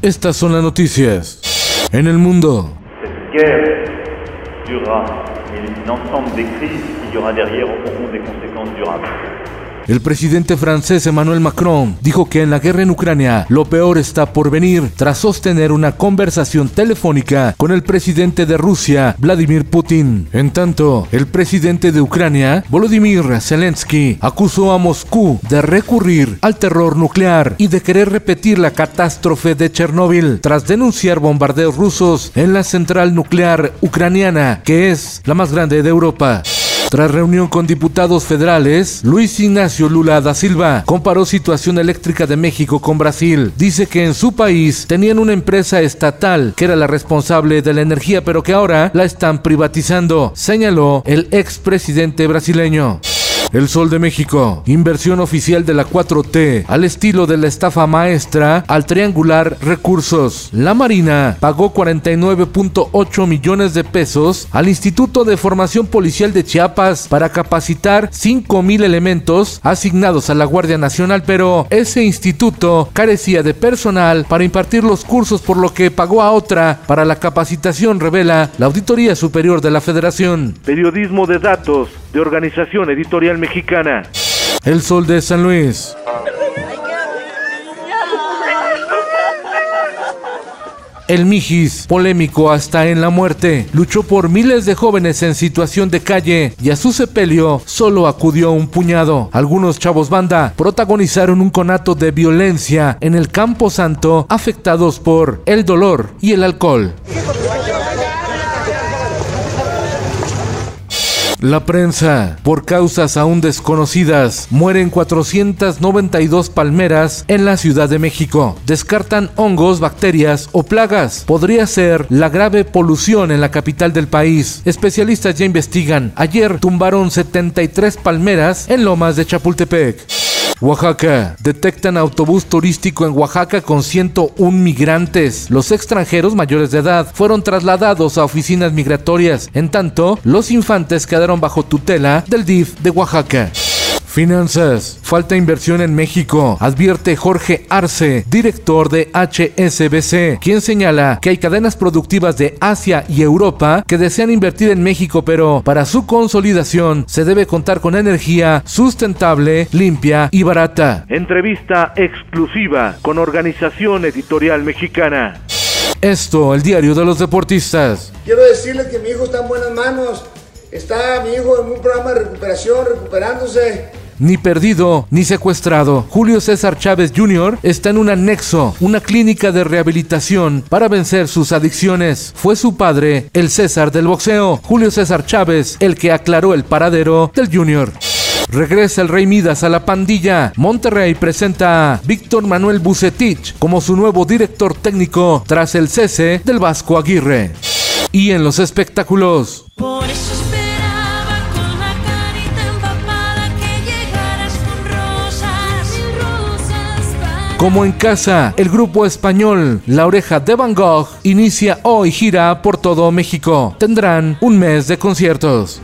Estas son las noticias en el mundo. Cette guerre durera et l'ensemble des crises qu'il y aura derrière auront des conséquences durables. El presidente francés Emmanuel Macron dijo que en la guerra en Ucrania lo peor está por venir tras sostener una conversación telefónica con el presidente de Rusia, Vladimir Putin. En tanto, el presidente de Ucrania, Volodymyr Zelensky, acusó a Moscú de recurrir al terror nuclear y de querer repetir la catástrofe de Chernóbil tras denunciar bombardeos rusos en la central nuclear ucraniana, que es la más grande de Europa. Tras reunión con diputados federales, Luis Ignacio Lula da Silva comparó situación eléctrica de México con Brasil. Dice que en su país tenían una empresa estatal que era la responsable de la energía, pero que ahora la están privatizando, señaló el expresidente brasileño. El Sol de México, inversión oficial de la 4T, al estilo de la estafa maestra al triangular recursos. La Marina pagó 49.8 millones de pesos al Instituto de Formación Policial de Chiapas para capacitar 5,000 elementos asignados a la Guardia Nacional, pero ese instituto carecía de personal para impartir los cursos, por lo que pagó a otra para la capacitación, revela la Auditoría Superior de la Federación. Periodismo de datos de Organización Editorial Mexicana. El Sol de San Luis. El Mijis, polémico hasta en la muerte, luchó por miles de jóvenes en situación de calle y a su sepelio solo acudió un puñado. Algunos chavos banda protagonizaron un conato de violencia en el Campo Santo, afectados por el dolor y el alcohol. La prensa, por causas aún desconocidas, mueren 492 palmeras en la Ciudad de México. Descartan hongos, bacterias o plagas. Podría ser la grave polución en la capital del país. Especialistas ya investigan. Ayer tumbaron 73 palmeras en Lomas de Chapultepec. Oaxaca. Detectan autobús turístico en Oaxaca con 101 migrantes. Los extranjeros mayores de edad fueron trasladados a oficinas migratorias. En tanto, los infantes quedaron bajo tutela del DIF de Oaxaca. Finanzas. Falta inversión en México, advierte Jorge Arce, director de HSBC, quien señala que hay cadenas productivas de Asia y Europa que desean invertir en México, pero para su consolidación se debe contar con energía sustentable, limpia y barata. Entrevista exclusiva con Organización Editorial Mexicana. Esto, el diario de los deportistas. Quiero decirles que mi hijo está en buenas manos. Está mi hijo en un programa de recuperación, recuperándose. Ni perdido, ni secuestrado. Julio César Chávez Jr. está en un anexo, una clínica de rehabilitación para vencer sus adicciones. Fue su padre, el César del boxeo, Julio César Chávez, el que aclaró el paradero del Junior. Regresa el Rey Midas a la pandilla. Monterrey presenta a Víctor Manuel Vucetich como su nuevo director técnico tras el cese del Vasco Aguirre. Y en los espectáculos. Por eso esperaba con la carita empapada que llegaras con rosas. Como en casa, el grupo español La Oreja de Van Gogh inicia hoy gira por todo México. Tendrán un mes de conciertos.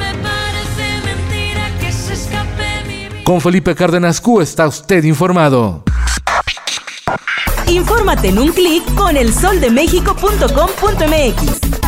Con Felipe Cárdenas Q está usted informado. Infórmate en un clic con elsoldemexico.com.mx.